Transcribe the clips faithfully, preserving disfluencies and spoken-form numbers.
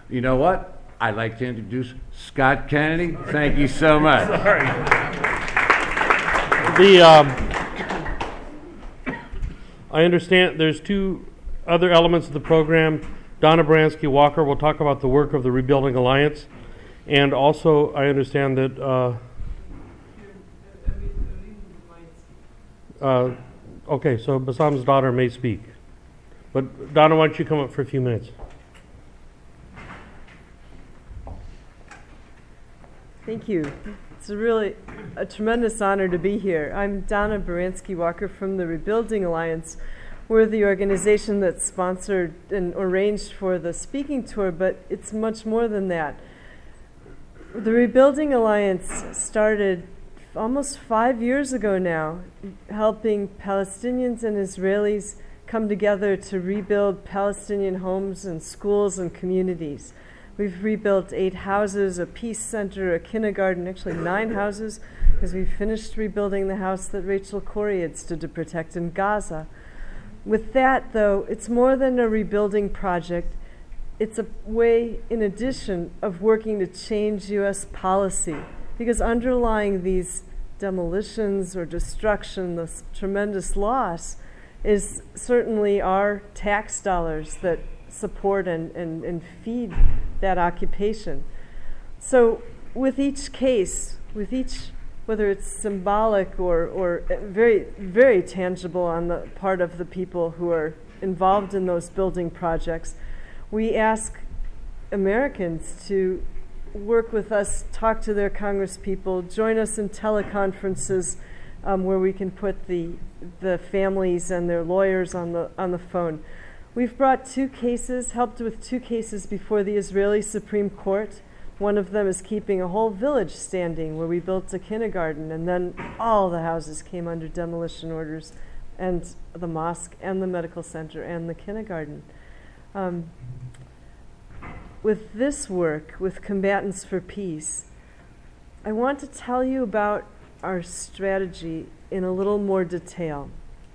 You know what? I'd like to introduce Scott Kennedy. Thank you so much. Sorry. The, um, I understand there's two other elements of the program. Donna Baranski Walker will talk about the work of the Rebuilding Alliance. And also, I understand that uh, uh, okay, so Bassam's daughter may speak. But Donna, why don't you come up for a few minutes? Thank you. It's a really a tremendous honor to be here. I'm Donna Baranski Walker from the Rebuilding Alliance. We're the organization that sponsored and arranged for the speaking tour, but it's much more than that. The Rebuilding Alliance started almost five years ago now, helping Palestinians and Israelis come together to rebuild Palestinian homes and schools and communities. We've rebuilt eight houses, a peace center, a kindergarten, actually nine houses, because we finished rebuilding the house that Rachel Corrie had stood to protect in Gaza. With that, though, it's more than a rebuilding project. It's a way, in addition, of working to change U S policy, because underlying these demolitions or destruction, this tremendous loss, is certainly our tax dollars that support and, and, and feed that occupation. So with each case, with each, whether it's symbolic or, or very, very tangible on the part of the people who are involved in those building projects, we ask Americans to work with us, talk to their congresspeople, join us in teleconferences um, where we can put the, the families and their lawyers on the, on the phone. We've brought two cases, helped with two cases before the Israeli Supreme Court. One of them is keeping a whole village standing where we built a kindergarten, and then all the houses came under demolition orders, and the mosque and the medical center and the kindergarten. Um, with this work, with Combatants for Peace, I want to tell you about our strategy in a little more detail.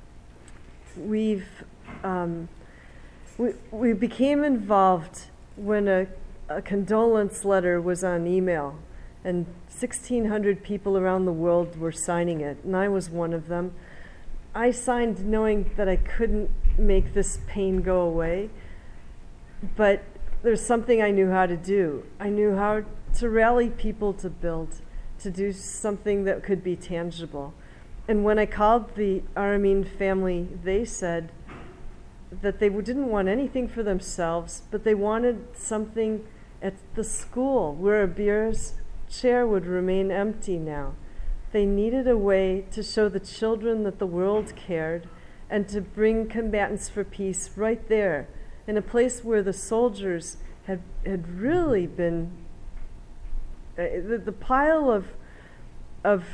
We've um, we, we became involved when a, a condolence letter was on email, and sixteen hundred people around the world were signing it, and I was one of them. I signed knowing that I couldn't make this pain go away, but there's something I knew how to do. I knew how to rally people to build, to do something that could be tangible. And when I called the Aramin family, they said that they didn't want anything for themselves, but they wanted something at the school where Abir's chair would remain empty now. They needed a way to show the children that the world cared and to bring Combatants for Peace right there, in a place where the soldiers had, had really been, uh, the, the pile of, of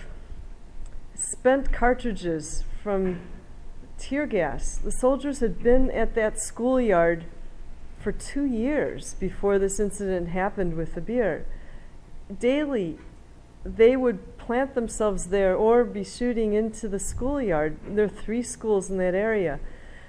spent cartridges from tear gas. The soldiers had been at that schoolyard for two years before this incident happened with Abir. Daily, they would plant themselves there or be shooting into the schoolyard. There are three schools in that area.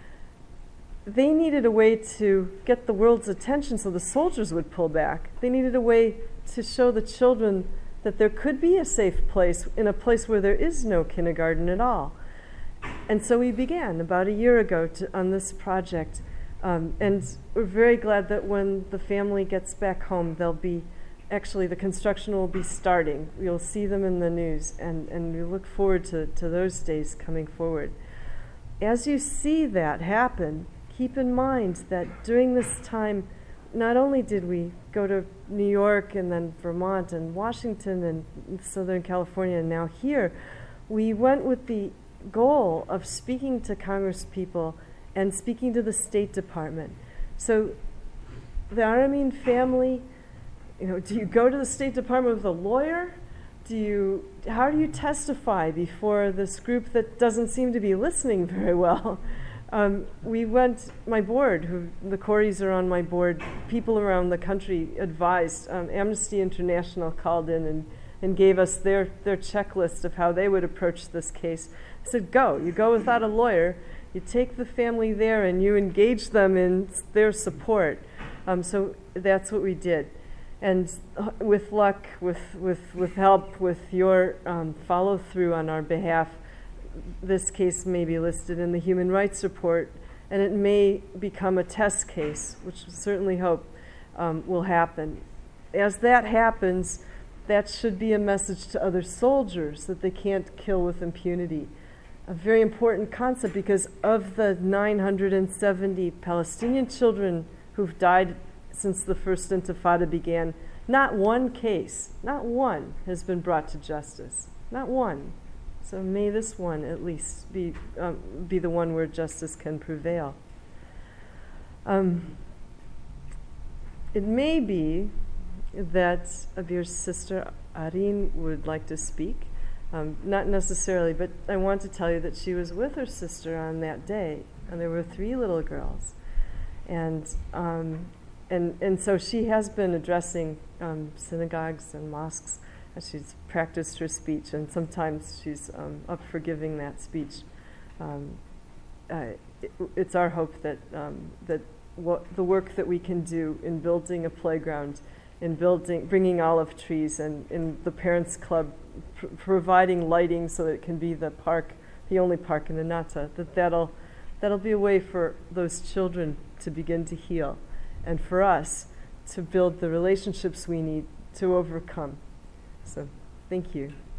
They needed a way to get the world's attention so the soldiers would pull back. They needed a way to show the children that there could be a safe place in a place where there is no kindergarten at all. And so we began about a year ago to, on this project. Um, and we're very glad that when the family gets back home, they'll be, actually the construction will be starting. You'll see them in the news, and, and we look forward to, to those days coming forward. As you see that happen, keep in mind that during this time, not only did we go to New York and then Vermont and Washington and Southern California and now here, we went with the goal of speaking to Congress people and speaking to the State Department. So the Aramin family, you know, do you go to the State Department with a lawyer? Do you, how do you testify before this group that doesn't seem to be listening very well? Um, we went, my board, who the Corries are on my board, people around the country advised. Um, Amnesty International called in and, and gave us their, their checklist of how they would approach this case. I said, go. You go without a lawyer. You take the family there and you engage them in their support. Um, so that's what we did. And uh, with luck, with, with, with help, with your um, follow through on our behalf, this case may be listed in the Human Rights Report, and it may become a test case, which we certainly hope um, will happen. As that happens, that should be a message to other soldiers that they can't kill with impunity. A very important concept, because of the nine hundred seventy Palestinian children who've died since the first Intifada began, not one case, not one has been brought to justice. Not one. So may this one at least be, um, be the one where justice can prevail. Um, it may be that Abir's sister Arin would like to speak. Um, not necessarily, but I want to tell you that she was with her sister on that day, and there were three little girls. And um, And, and so she has been addressing um, synagogues and mosques as she's practiced her speech, and sometimes she's um, up for giving that speech. Um, uh, it, it's our hope that, um, that what the work that we can do in building a playground, in building, bringing olive trees, and in the Parents Club pr- providing lighting so that it can be the park, the only park in Anata, that that'll, that'll be a way for those children to begin to heal, and for us to build the relationships we need to overcome. So, thank you.